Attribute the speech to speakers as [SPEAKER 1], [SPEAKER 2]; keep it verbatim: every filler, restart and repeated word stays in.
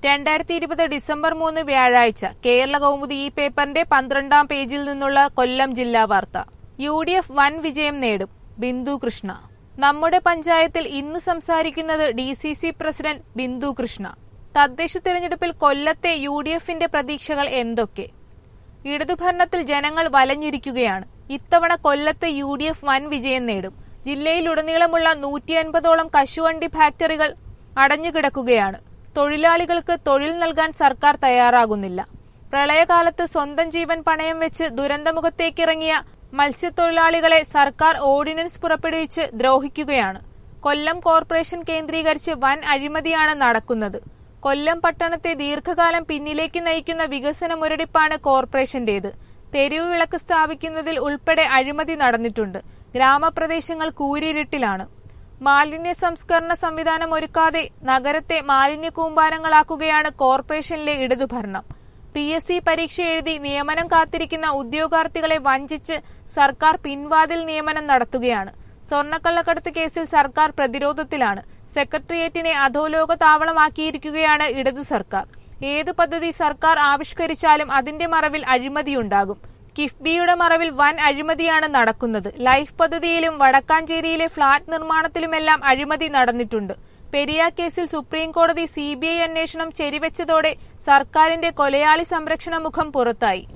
[SPEAKER 1] രണ്ടായിരത്തി ഇരുപത് ഡിസംബർ മൂന്ന് വ്യാഴാഴ്ച കേരള കൗമുദി ഈ പേപ്പറിന്റെ പന്ത്രണ്ടാം പേജിൽ നിന്നുള്ള കൊല്ലം ജില്ലാ വാർത്ത. യു ഡി എഫ് വൻ വിജയം നേടും, ബിന്ദു കൃഷ്ണ. നമ്മുടെ പഞ്ചായത്തിൽ ഇന്ന് സംസാരിക്കുന്നത് D C C president Bindu Krishna. തദ്ദേശ തിരഞ്ഞെടുപ്പിൽ കൊല്ലത്തെ യു ഡി എഫിന്റെ പ്രതീക്ഷകൾ എന്തൊക്കെ? ഇടതുഭരണത്തിൽ ജനങ്ങൾ വലഞ്ഞിരിക്കുകയാണ്. ഇത്തവണ കൊല്ലത്ത് യു ഡി എഫ് വൻ വിജയം നേടും. ജില്ലയിലുടനീളമുള്ള നൂറ്റി അൻപതോളം കശുവണ്ടി ഫാക്ടറികൾ അടഞ്ഞുകിടക്കുകയാണ്. തൊഴിലാളികൾക്ക് തൊഴിൽ നൽകാൻ സർക്കാർ തയ്യാറാകുന്നില്ല. പ്രളയകാലത്ത് സ്വന്തം ജീവൻ പണയം വെച്ച് ദുരന്തമുഖത്തേക്കിറങ്ങിയ മത്സ്യത്തൊഴിലാളികളെ സർക്കാർ ഓർഡിനൻസ് പുറപ്പെടുവിച്ച് ദ്രോഹിക്കുകയാണ്. കൊല്ലം കോർപ്പറേഷൻ കേന്ദ്രീകരിച്ച് വൻ അഴിമതിയാണ് നടക്കുന്നത്. കൊല്ലം പട്ടണത്തെ ദീർഘകാലം പിന്നിലേക്ക് നയിക്കുന്ന വികസന മുരടിപ്പാണ് കോർപ്പറേഷന്റേത്. തെരുവ് വിളക്ക് സ്ഥാപിക്കുന്നതിൽ ഉൾപ്പെടെ അഴിമതി നടന്നിട്ടുണ്ട്. ഗ്രാമപ്രദേശങ്ങൾ കൂരിരുട്ടിലാണ്. മാലിന്യ സംസ്കരണ സംവിധാനം ഒരുക്കാതെ നഗരത്തെ മാലിന്യ കൂമ്പാരങ്ങളാക്കുകയാണ് കോർപ്പറേഷനിലെ ഇടതുഭരണം. പി എസ് സി പരീക്ഷ എഴുതി നിയമനം കാത്തിരിക്കുന്ന ഉദ്യോഗാർത്ഥികളെ വഞ്ചിച്ച് സർക്കാർ പിൻവാതിൽ നിയമനം നടത്തുകയാണ്. സ്വർണ്ണക്കള്ളക്കടത്ത് കേസിൽ സർക്കാർ പ്രതിരോധത്തിലാണ്. സെക്രട്ടേറിയറ്റിനെ അധോലോക താവളമാക്കിയിരിക്കുകയാണ് ഇടതു സർക്കാർ. ഏതു പദ്ധതി സർക്കാർ ആവിഷ്കരിച്ചാലും അതിന്റെ മറവിൽ അഴിമതിയുണ്ടാകും. കിഫ്ബിയുടെ മറവിൽ വൻ അഴിമതിയാണ് നടക്കുന്നത്. ലൈഫ് പദ്ധതിയിലും വടക്കാഞ്ചേരിയിലെ ഫ്ളാറ്റ് നിർമ്മാണത്തിലുമെല്ലാം അഴിമതി നടന്നിട്ടുണ്ട്. പെരിയ കേസിൽ സുപ്രീം കോടതി സി ബി ഐ അന്വേഷണം ശരിവെച്ചതോടെ സർക്കാരിന്റെ കൊലയാളി സംരക്ഷണ മുഖം പുറത്തായി.